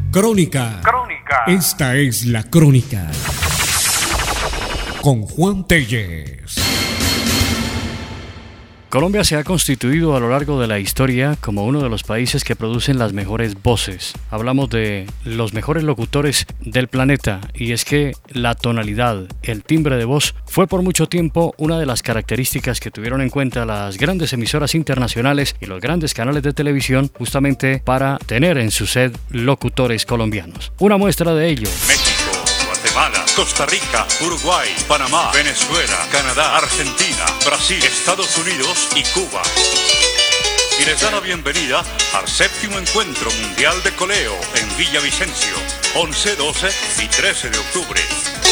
Crónica. Esta es la crónica. Con Juan Tellez. Colombia se ha constituido a lo largo de la historia como uno de los países que producen las mejores voces. Hablamos de los mejores locutores del planeta, y es que la tonalidad, el timbre de voz, fue por mucho tiempo una de las características que tuvieron en cuenta las grandes emisoras internacionales y los grandes canales de televisión, justamente para tener en su sed locutores colombianos. Una muestra de ello: México, Guatemala, Costa Rica, Uruguay, Panamá, Venezuela, Canadá, Argentina, Brasil, Estados Unidos y Cuba. Y les da la bienvenida al 7º Encuentro Mundial de Coleo en Villavicencio, 11, 12 y 13 de octubre.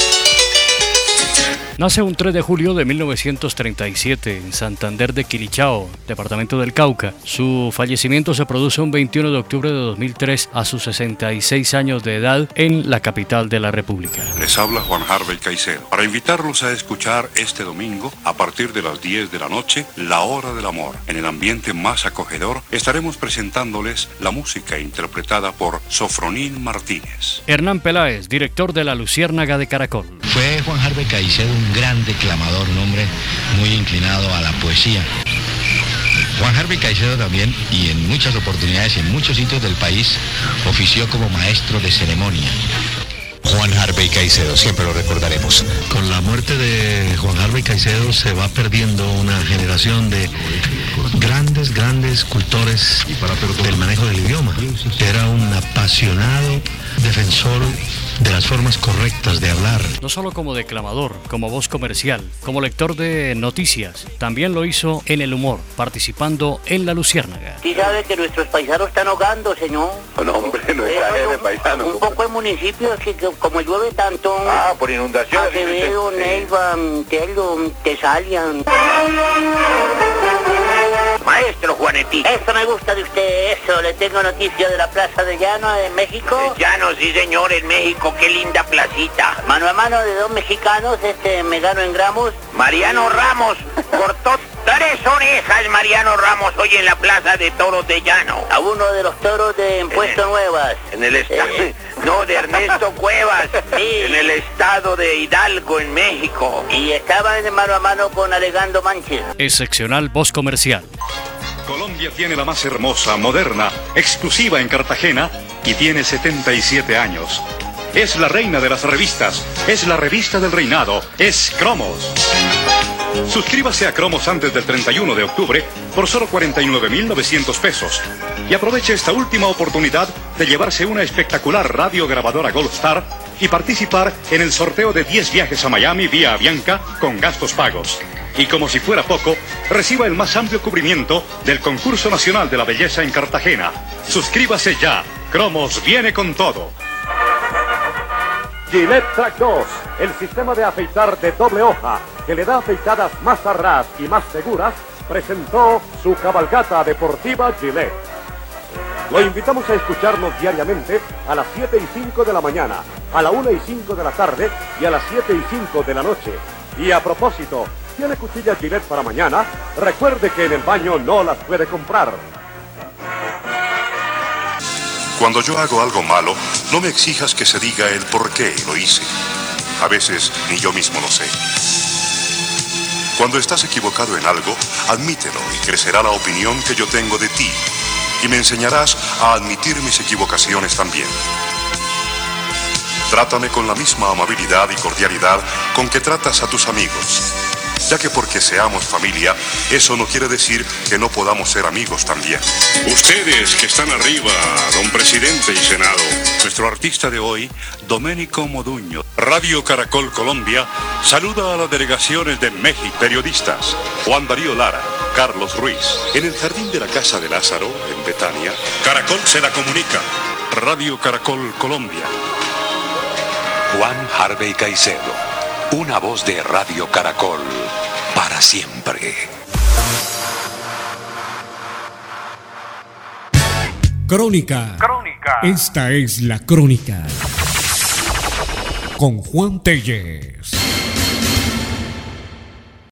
Nace un 3 de julio de 1937 en Santander de Quilichao, departamento del Cauca. Su fallecimiento se produce un 21 de octubre de 2003 a sus 66 años de edad en la capital de la República. Les habla Juan Harvey Caicedo para invitarlos a escuchar este domingo a partir de las 10 de la noche La Hora del Amor. En el ambiente más acogedor estaremos presentándoles la música interpretada por Sofronín Martínez. Hernán Peláez, director de La Luciérnaga de Caracol. Fue Juan Harvey Caicedo un gran declamador, un hombre muy inclinado a la poesía. Juan Harvey Caicedo también, y en muchas oportunidades y en muchos sitios del país, ofició como maestro de ceremonia. Juan Harvey Caicedo, siempre lo recordaremos. Con la muerte de Juan Harvey Caicedo se va perdiendo una generación de grandes cultores del manejo del idioma. Era un apasionado defensor de las formas correctas de hablar. No solo como declamador, como voz comercial, como lector de noticias, también lo hizo en el humor, participando en La Luciérnaga. Sí sabe que nuestros paisanos están ahogando, señor. No, hombre, no exagere de paisanos. Un poco de municipios que como llueve tanto. Por inundaciones. Acevedo, Neiva, Telo, Tesalia. Maestro Juanetti. Eso me gusta de usted, eso. Le tengo noticia de la Plaza de Llano en México. Llano, sí señor, en México, qué linda placita. Mano a mano de dos mexicanos, me gano en gramos. Mariano Ramos cortó 3 orejas, Mariano Ramos, hoy en la Plaza de Toros de Llano. A uno de los toros de Puesto Nuevas. En el estado... No, de Ernesto Cuevas. Sí. En el estado de Hidalgo, en México. Y estaba en mano a mano con Alegando Manches. Excepcional voz comercial. Colombia tiene la más hermosa, moderna, exclusiva en Cartagena y tiene 77 años. Es la reina de las revistas, es la revista del reinado, es Cromos. Suscríbase a Cromos antes del 31 de octubre por solo 49.900 pesos y aproveche esta última oportunidad de llevarse una espectacular radiograbadora Gold Star y participar en el sorteo de 10 viajes a Miami vía Avianca con gastos pagos. Y como si fuera poco, reciba el más amplio cubrimiento del Concurso Nacional de la Belleza en Cartagena. Suscríbase ya, Cromos viene con todo. Gillette Track 2, el sistema de afeitar de doble hoja que le da afeitadas más a ras y más seguras, presentó su cabalgata deportiva Gillette. Lo invitamos a escucharnos diariamente a las 7 y 5 de la mañana, a la 1 y 5 de la tarde y a las 7 y 5 de la noche. Y a propósito, ¿tiene cuchillas Gillette para mañana? Recuerde que en el baño no las puede comprar. Cuando yo hago algo malo, no me exijas que se diga el por qué lo hice. A veces ni yo mismo lo sé. Cuando estás equivocado en algo, admítelo y crecerá la opinión que yo tengo de ti. Y me enseñarás a admitir mis equivocaciones también. Trátame con la misma amabilidad y cordialidad con que tratas a tus amigos. Ya que porque seamos familia, eso no quiere decir que no podamos ser amigos también. Ustedes que están arriba, don presidente y senado. Nuestro artista de hoy, Doménico Moduño. Radio Caracol Colombia saluda a las delegaciones de México, periodistas, Juan Darío Lara, Carlos Ruiz. En el jardín de la Casa de Lázaro, en Betania, Caracol se la comunica. Radio Caracol Colombia. Juan Harvey Caicedo, una voz de Radio Caracol para siempre. Crónica. Esta es la crónica. Con Juan Tellez.